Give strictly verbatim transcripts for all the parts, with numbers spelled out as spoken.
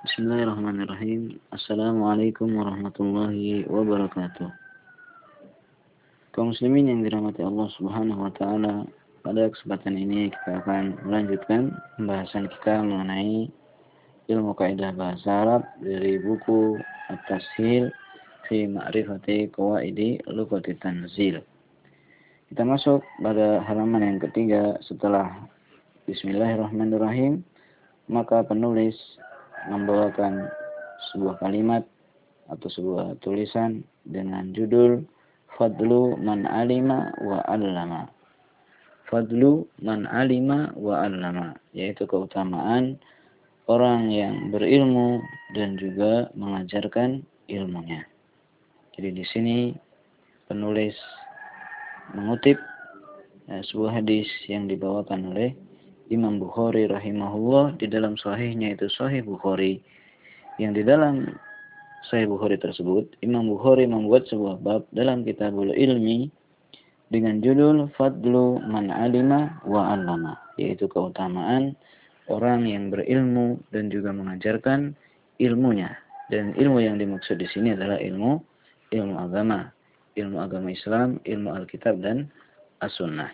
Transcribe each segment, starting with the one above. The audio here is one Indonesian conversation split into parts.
Bismillahirrahmanirrahim. Assalamualaikum warahmatullahi wabarakatuh. Kaum muslimin yang dirahmati Allah Subhanahu wa taala, pada kesempatan ini kita akan melanjutkan pembahasan kita mengenai ilmu kaidah bahasa Arab dari buku At-Tashil fi Ma'rifati Qawaidi Lughati Tanzil. Kita masuk pada halaman yang ketiga setelah Bismillahirrahmanirrahim, maka penulis membawakan sebuah kalimat atau sebuah tulisan dengan judul Fadlu man alima wa 'allama. Fadlu man alima wa 'allama, yaitu keutamaan orang yang berilmu dan juga mengajarkan ilmunya. Jadi di sini penulis mengutip ya, sebuah hadis yang dibawakan oleh Imam Bukhari rahimahullah di dalam sahihnya, itu Sahih Bukhari, yang di dalam Sahih Bukhari tersebut Imam Bukhari membuat sebuah bab dalam Kitabul Ilmi dengan judul Fadlu man alima wa 'allama, yaitu keutamaan orang yang berilmu dan juga mengajarkan ilmunya. Dan ilmu yang dimaksud di sini adalah ilmu ilmu agama, ilmu agama Islam, ilmu Alkitab dan As-Sunnah.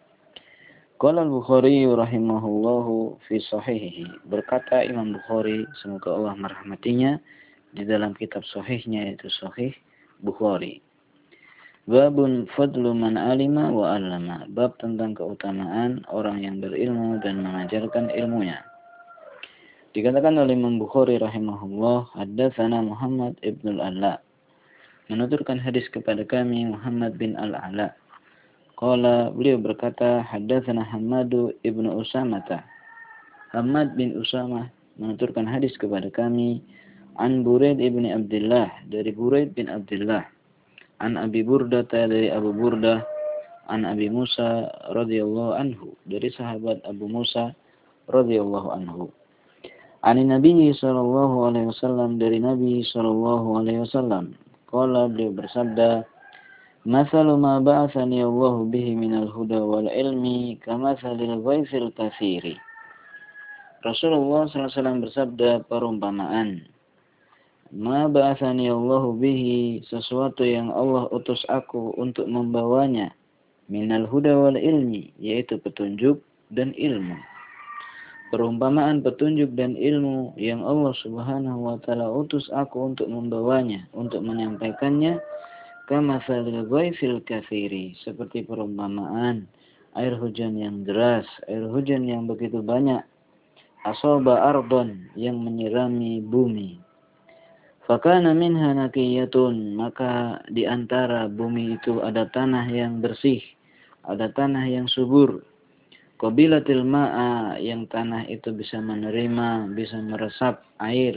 Qala al-Bukhari rahimahullahu fi sahihihi, berkata Imam Bukhari, semoga Allah merahmatinya, di dalam kitab sahihnya, yaitu Sahih Bukhari. Babun fadlu man alima wa 'allama, bab tentang keutamaan orang yang berilmu dan mengajarkan ilmunya. Dikatakan oleh Imam Bukhari rahimahullah, haddatsana Muhammad ibn al-Ala, menuturkan hadis kepada kami Muhammad bin al-Ala. Qala, beliau berkata, haddatsana Hammadu ibnu Usamah. Hammad bin Usamah menuturkan hadis kepada kami an Buraid ibni Abdullah, dari Buraid bin Abdullah, an Abi Burdah, dari Abu Burdah, an Abi Musa radhiyallahu anhu, dari sahabat Abu Musa radhiyallahu anhu. Ani Nabi sallallahu alaihi wasallam, dari Nabi sallallahu alaihi wasallam. Qala, beliau bersabda, Mathalu ma ba'athani Allah bihi minal huda wal ilmi kamathalil ghaithil katsiri. Rasulullah sallallahu alaihi wasallam bersabda, perumpamaan ma ba'athani Allah bihi, sesuatu yang Allah utus aku untuk membawanya, minal huda wal ilmi, yaitu petunjuk dan ilmu. Perumpamaan petunjuk dan ilmu yang Allah Subhanahu wa taala utus aku untuk membawanya, untuk menyampaikannya, kamathalil ghaithil katsiri, seperti perumpamaan air hujan yang deras, air hujan yang begitu banyak, asaba ardon, yang menyirami bumi. Fakana minha naqiyatun, maka di antara bumi itu ada tanah yang bersih, ada tanah yang subur. Qabilatil ma'a, yang tanah itu bisa menerima, bisa meresap air.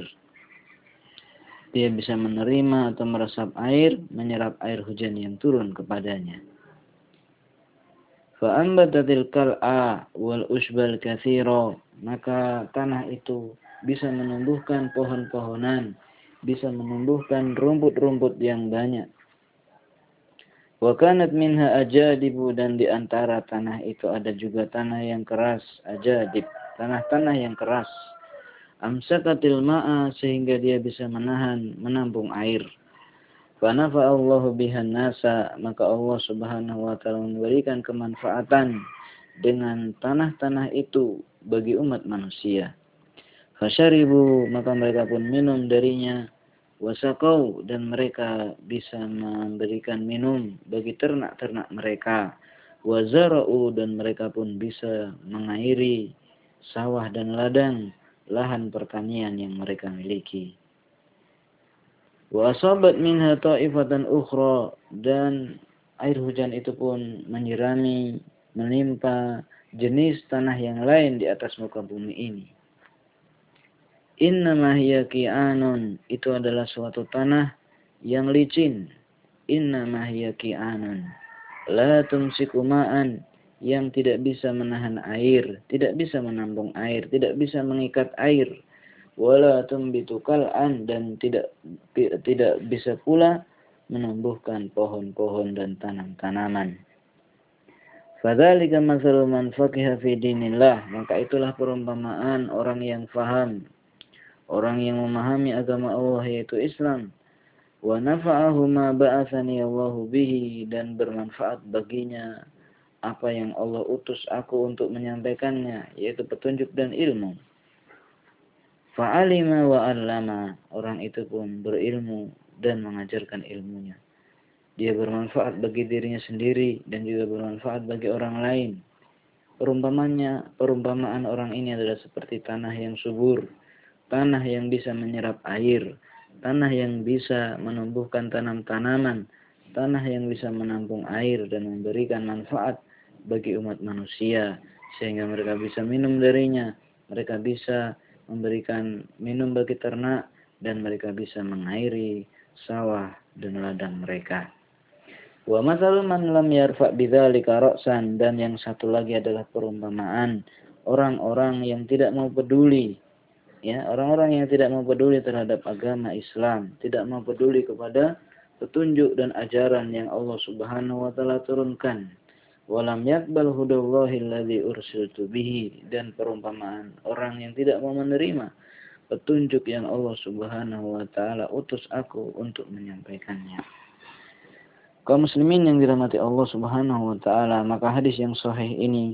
Dia bisa menerima atau meresap air, menyerap air hujan yang turun kepadanya. Fa'ambatatil kal'a wal usbal katsira, maka tanah itu bisa menumbuhkan pohon-pohonan, bisa menumbuhkan rumput-rumput yang banyak. Wa kanat minha ajadibu, dan di antara tanah itu ada juga tanah yang keras, ajadib, tanah-tanah yang keras. Amsakatil ma'a, sehingga dia bisa menahan, menampung air. Fa nafa'allahu bihan nasa, maka Allah Subhanahu wa taala memberikan kemanfaatan dengan tanah-tanah itu bagi umat manusia. Fasyaribu, maka mereka pun minum darinya. Wasaqau, dan mereka bisa memberikan minum bagi ternak-ternak mereka. Wazara'u, dan mereka pun bisa mengairi sawah dan ladang, lahan pertanian yang mereka miliki. Wa asabat minha ta'ifatan ukhra, dan air hujan itu pun menyirami, menimpa jenis tanah yang lain di atas muka bumi ini. Innama hiya qi'anun, itu adalah suatu tanah yang licin. Innama hiya qi'anun la tumsiku ma'an, yang tidak bisa menahan air, tidak bisa menampung air, tidak bisa mengikat air. Wala tumbitu kal'an, dan tidak tidak bisa pula menumbuhkan pohon-pohon dan tanam-tanaman. Fadzalika mathalu man faqiha fi dinillah, maka itulah perumpamaan orang yang faham, orang yang memahami agama Allah yaitu Islam, wa nafa'ahu ma ba'athani Allahu bihi, dan bermanfaat baginya apa yang Allah utus aku untuk menyampaikannya, yaitu petunjuk dan ilmu. Fa'alima wa 'allama, orang itu pun berilmu dan mengajarkan ilmunya. Dia bermanfaat bagi dirinya sendiri dan juga bermanfaat bagi orang lain. Perumpamannya, perumpamaan orang ini adalah seperti tanah yang subur, tanah yang bisa menyerap air, tanah yang bisa menumbuhkan tanam-tanaman, tanah yang bisa menampung air dan memberikan manfaat bagi umat manusia, sehingga mereka bisa minum darinya, mereka bisa memberikan minum bagi ternak, dan mereka bisa mengairi sawah dan ladang mereka. Wa mathalu man lam yarfa' bidzalika ra'san, dan yang satu lagi adalah perumpamaan orang-orang yang tidak mau peduli, ya, orang-orang yang tidak mau peduli terhadap agama Islam, tidak mau peduli kepada petunjuk dan ajaran yang Allah Subhanahu wa taala turunkan. Walam yaqbal hudallahi alladzi ursiltu bihi, dan perumpamaan orang yang tidak mau menerima petunjuk yang Allah Subhanahu wa taala utus aku untuk menyampaikannya. Kaum muslimin yang dirahmati Allah Subhanahu wa taala, maka hadis yang sahih ini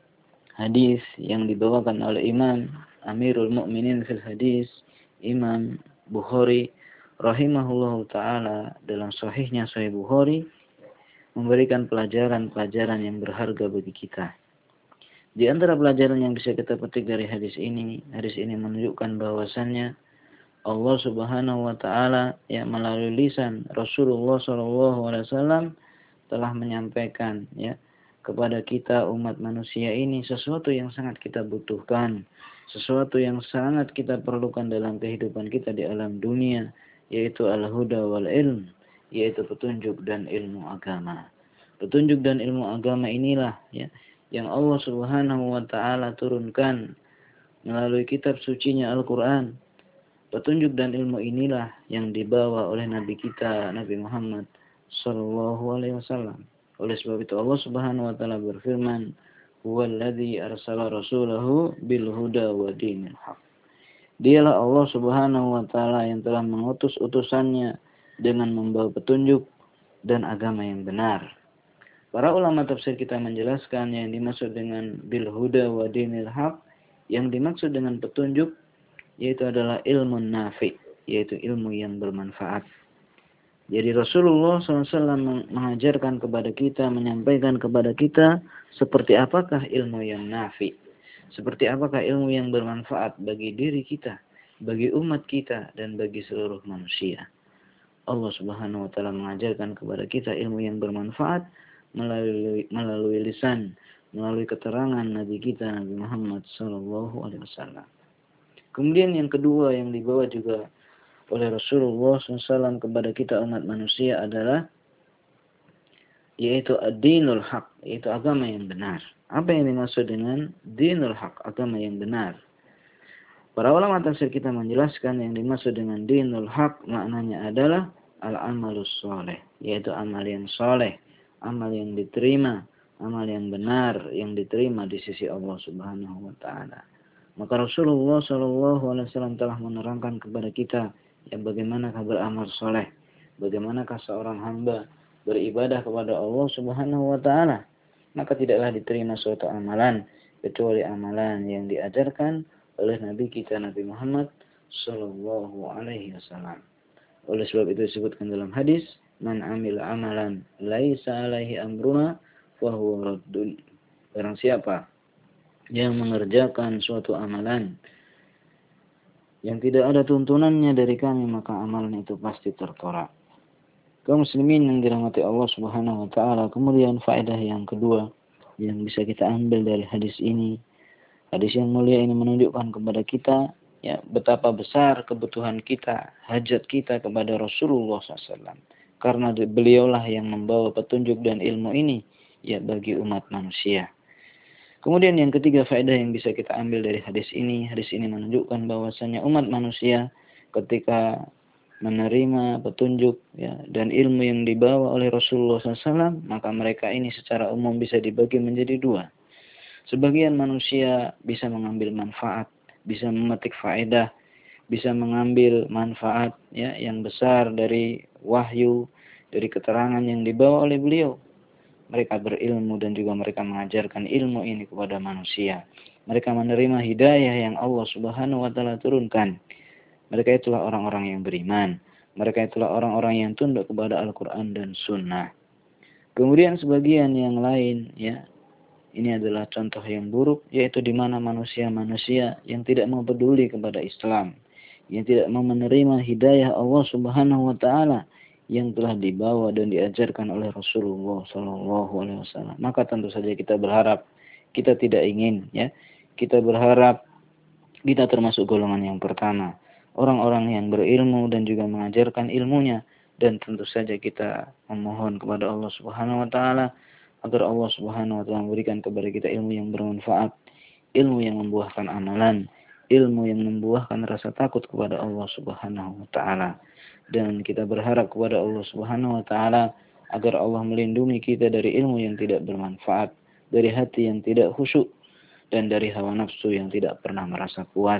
hadis yang dibawakan oleh Imam Amirul Mukminin fil Hadis, Imam Bukhari rahimahullahu taala, dalam sahihnya Sahih Bukhari, memberikan pelajaran-pelajaran yang berharga bagi kita. Di antara pelajaran yang bisa kita petik dari hadis ini, hadis ini menunjukkan bahwasannya Allah Subhanahu wa taala ya melalui lisan Rasulullah sallallahu alaihi wasallam telah menyampaikan ya kepada kita umat manusia ini sesuatu yang sangat kita butuhkan, sesuatu yang sangat kita perlukan dalam kehidupan kita di alam dunia, yaitu al-huda wal ilm, yaitu petunjuk dan ilmu agama. Petunjuk dan ilmu agama inilah ya yang Allah Subhanahu wa taala turunkan melalui kitab sucinya Al-Qur'an. Petunjuk dan ilmu inilah yang dibawa oleh Nabi kita, Nabi Muhammad sallallahu alaihi wasallam. Oleh sebab itu Allah Subhanahu wa taala berfirman, "Huwallazi arsala rasulahu bil huda wa dinil haq." Dialah Allah Subhanahu wa taala yang telah mengutus utusannya dengan membawa petunjuk dan agama yang benar. Para ulama tafsir kita menjelaskan yang dimaksud dengan bil huda wa dinil haq, yang dimaksud dengan petunjuk yaitu adalah ilmu nafi, yaitu ilmu yang bermanfaat. Jadi Rasulullah shallallahu alaihi wasallam mengajarkan kepada kita, menyampaikan kepada kita seperti apakah ilmu yang nafi, seperti apakah ilmu yang bermanfaat bagi diri kita, bagi umat kita, dan bagi seluruh manusia. Allah Subhanahu wa taala mengajarkan kepada kita ilmu yang bermanfaat melalui melalui lisan, melalui keterangan Nabi kita Nabi Muhammad shallallahu alaihi wasallam. Kemudian yang kedua yang dibawa juga oleh Rasulullah shallallahu alaihi wasallam kepada kita umat manusia adalah yaitu ad-dinul haq, yaitu agama yang benar. Apa yang dimaksud dengan dinul haq, agama yang benar? Para ulama tafsir kita menjelaskan yang dimaksud dengan dinul haq maknanya adalah al-amalus soleh, yaitu amal yang soleh, amal yang diterima, amal yang benar yang diterima di sisi Allah Subhanahu wa taala. Maka Rasulullah shallallahu alaihi wasallam telah menerangkan kepada kita yang bagaimanakah beramal soleh, bagaimanakah seorang hamba beribadah kepada Allah Subhanahu wa taala. Maka tidaklah diterima suatu amalan kecuali amalan yang diajarkan oleh Nabi kita Nabi Muhammad shallallahu alaihi wasallam. Oleh sebab itu disebutkan dalam hadis, man amila amalan laisa alaihi amruna fa huwa raddun. Barang siapa yang mengerjakan suatu amalan yang tidak ada tuntunannya dari kami, maka amalan itu pasti tertolak. Kaum muslimin yang dirahmati Allah Subhanahu wa taala, kemudian faedah yang kedua yang bisa kita ambil dari hadis ini, hadis yang mulia ini menunjukkan kepada kita ya betapa besar kebutuhan kita, hajat kita kepada Rasulullah shallallahu alaihi wasallam, karena beliaulah yang membawa petunjuk dan ilmu ini ya bagi umat manusia. Kemudian yang ketiga faedah yang bisa kita ambil dari hadis ini, hadis ini menunjukkan bahwasanya umat manusia ketika menerima petunjuk ya, dan ilmu yang dibawa oleh Rasulullah shallallahu alaihi wasallam, maka mereka ini secara umum bisa dibagi menjadi dua. Sebagian manusia bisa mengambil manfaat, bisa memetik faedah bisa mengambil manfaat ya yang besar dari wahyu, dari keterangan yang dibawa oleh beliau. Mereka berilmu dan juga mereka mengajarkan ilmu ini kepada manusia. Mereka menerima hidayah yang Allah Subhanahu wa taala turunkan. Mereka itulah orang-orang yang beriman. Mereka itulah orang-orang yang tunduk kepada Al-Qur'an dan Sunnah. Kemudian sebagian yang lain ya, ini adalah contoh yang buruk, yaitu di mana manusia-manusia yang tidak mau peduli kepada Islam, yang tidak mau menerima hidayah Allah Subhanahu wa taala yang telah dibawa dan diajarkan oleh Rasulullah sallallahu alaihi wasallam. Maka tentu saja kita berharap, kita tidak ingin ya, kita berharap kita termasuk golongan yang pertama, orang-orang yang berilmu dan juga mengajarkan ilmunya, dan tentu saja kita memohon kepada Allah Subhanahu wa taala agar Allah Subhanahu wa taala memberikan kepada kita ilmu yang bermanfaat, ilmu yang membuahkan amalan, ilmu yang membuahkan rasa takut kepada Allah Subhanahu wa taala. Dan kita berharap kepada Allah Subhanahu wa taala agar Allah melindungi kita dari ilmu yang tidak bermanfaat, dari hati yang tidak khusyuk, dan dari hawa nafsu yang tidak pernah merasa puas.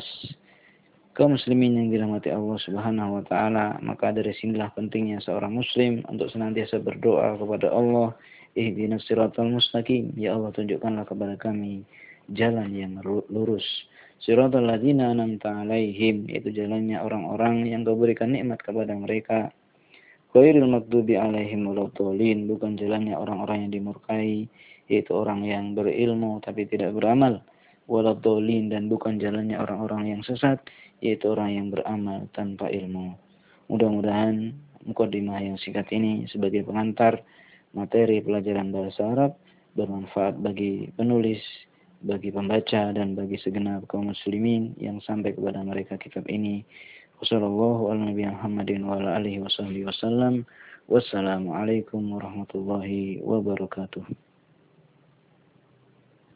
Kaum muslimin yang dirahmati Allah Subhanahu wa taala, maka dari sinilah pentingnya seorang muslim untuk senantiasa berdoa kepada Allah, ihdinas siratal mustaqim, ya Allah tunjukkanlah kepada kami jalan yang lurus. Siratal ladzina an'amta 'alaihim, yaitu jalannya orang-orang yang Kau berikan nikmat kepada mereka. Ghairil maghdubi 'alaihim waladdallin, bukan jalannya orang-orang yang dimurkai, yaitu orang yang berilmu tapi tidak beramal. Waladdallin, dan bukan jalannya orang-orang yang sesat, yaitu orang yang beramal tanpa ilmu. Mudah-mudahan mukadimah yang singkat ini sebagai pengantar materi pelajaran bahasa Arab bermanfaat bagi penulis, bagi pembaca, dan bagi segenap kaum muslimin yang sampai kepada mereka kitab ini. Wassalamualaikum warahmatullahi wabarakatuh.